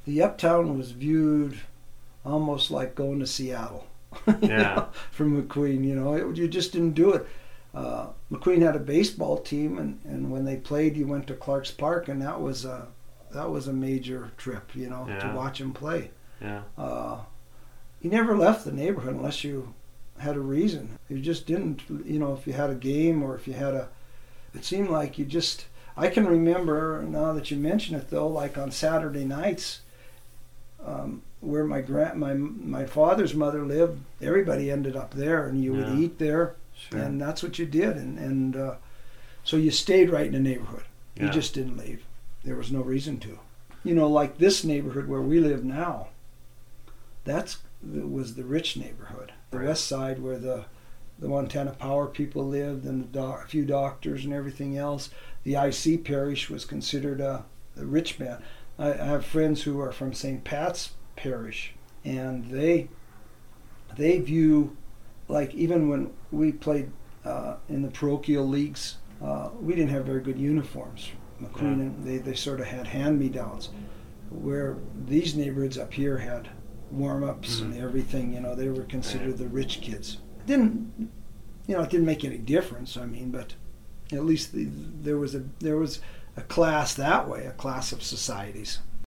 the Uptown was viewed almost like going to Seattle. From McQueen, you just didn't do it. McQueen had a baseball team, and when they played, you went to Clark's Park, and that was a major trip, to watch him play. Yeah. You never left the neighborhood unless you had a reason. You just didn't, if you had a game or if you had it seemed like you just, I can remember, now that you mention it though, like on Saturday nights, where my father's mother lived, everybody ended up there, and you would eat there, and that's what you did, and so you stayed right in the neighborhood. You just didn't leave. There was no reason to. Like this neighborhood where we live now, was the rich neighborhood. The west side where the Montana Power people lived, and a few doctors and everything else. The IC parish was considered a rich man. I have friends who are from St. Pat's Parish, and they view, like, even when we played in the parochial leagues, we didn't have very good uniforms. McQueen and they sort of had hand-me-downs, where these neighborhoods up here had warm-ups and everything. They were considered the rich kids. It didn't make any difference. But at least there was a class that way, a class of societies.